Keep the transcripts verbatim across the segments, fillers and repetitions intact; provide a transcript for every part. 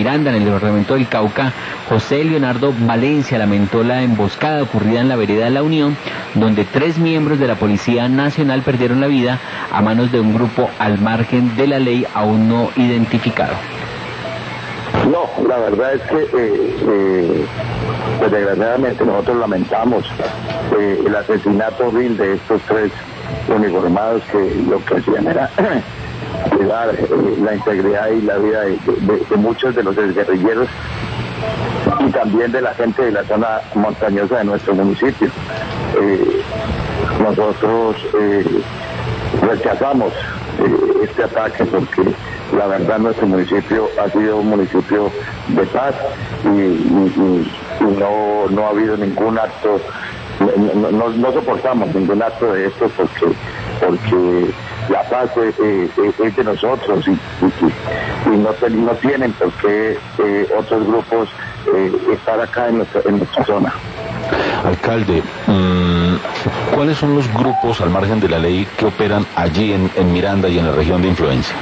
Miranda, en el departamento del Cauca, José Leonardo Valencia lamentó la emboscada ocurrida en la vereda de La Unión, donde tres miembros de la Policía Nacional perdieron la vida a manos de un grupo al margen de la ley aún no identificado. No, la verdad es que eh, eh, pues desgraciadamente nosotros lamentamos eh, el asesinato vil de estos tres uniformados que lo que hacían era cuidar eh, la integridad y la vida de, de, de muchos de los guerrilleros y también de la gente de la zona montañosa de nuestro municipio. Eh, nosotros eh, rechazamos eh, este ataque porque la verdad nuestro municipio ha sido un municipio de paz y, y, y no, no ha habido ningún acto, no, no, no soportamos ningún acto de esto porque, porque la paz es, es, es de nosotros y, y, y no, no tienen por qué eh, otros grupos eh, estar acá en nuestra, en nuestra zona. Alcalde, mmm, ¿cuáles son los grupos al margen de la ley que operan allí en, en Miranda y en la región de influencia?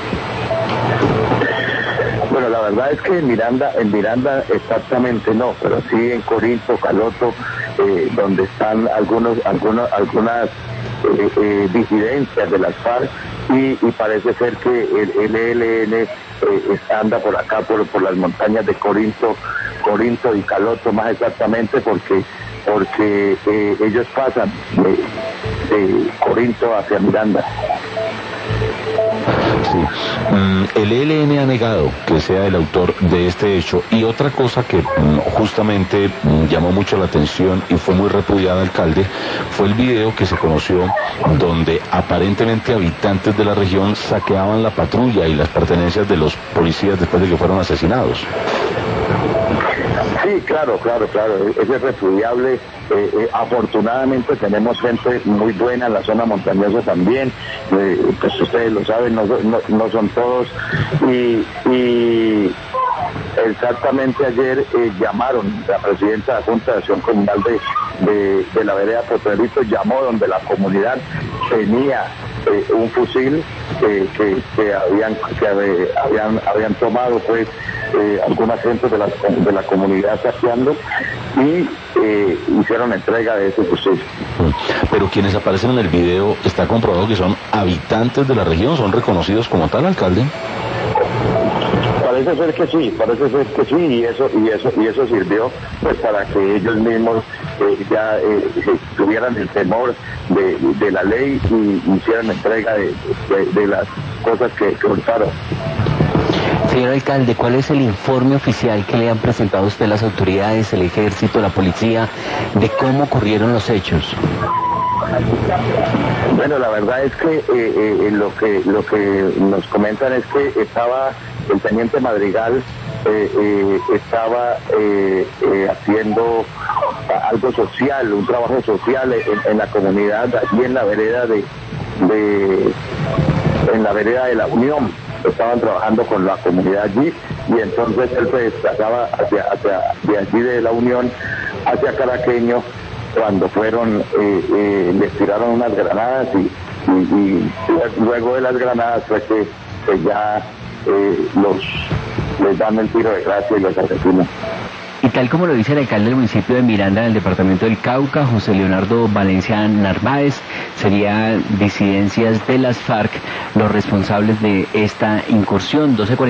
Bueno, la verdad es que en Miranda, en Miranda exactamente no, pero sí en Corinto, Caloto, eh, donde están algunos, algunos, algunas eh, eh, disidencias de las FARC y, y parece ser que el E L N eh, anda por acá, por, por las montañas de Corinto, Corinto y Caloto más exactamente porque porque eh, ellos pasan de, de Corinto hacia Miranda. Sí. Mm, el E L N ha negado que sea el autor de este hecho y otra cosa que mm, justamente mm, llamó mucho la atención y fue muy repudiada, alcalde, fue el video que se conoció donde aparentemente habitantes de la región saqueaban la patrulla y las pertenencias de los policías después de que fueron asesinados. Sí, claro, claro, claro, eso es repudiable. Eh, eh, afortunadamente tenemos gente muy buena en la zona montañosa también, eh, pues ustedes lo saben, no, no, no son todos, y, y exactamente ayer eh, llamaron, la presidenta de la Junta de Acción Comunal de, de, de la vereda Potrerito llamó donde la comunidad tenía eh, un fusil eh, que, que habían que habían habían tomado pues eh, algunas gentes de la, de la comunidad saqueando y eh, hicieron entrega de ese fusil. Pero quienes aparecen en el video, ¿está comprobado que son habitantes de la región? ¿Son reconocidos como tal, alcalde? Parece ser que sí, parece ser que sí, y eso y eso y eso sirvió pues para que ellos mismos eh, ya eh, tuvieran el temor de, de la ley y hicieran entrega de, de, de las cosas que, que hurtaron. Señor alcalde, ¿cuál es el informe oficial que le han presentado a usted las autoridades, el ejército, la policía, de cómo ocurrieron los hechos? Bueno, la verdad es que eh, eh, lo que lo que nos comentan es que estaba el teniente Madrigal eh, eh, estaba eh, eh, haciendo algo social, un trabajo social en, en la comunidad, allí en la vereda de, de en la vereda de La Unión. Estaban trabajando con la comunidad allí y entonces él se desplazaba hacia, hacia de allí de La Unión hacia Caraqueño cuando fueron, eh, eh, les tiraron unas granadas y, y, y luego de las granadas fue que, que ya eh, los les dan el tiro de gracia y los asesinan. Y tal como lo dice el alcalde del municipio de Miranda, en el departamento del Cauca, José Leonardo Valencia Narváez, serían disidencias de las FARC los responsables de esta incursión. doce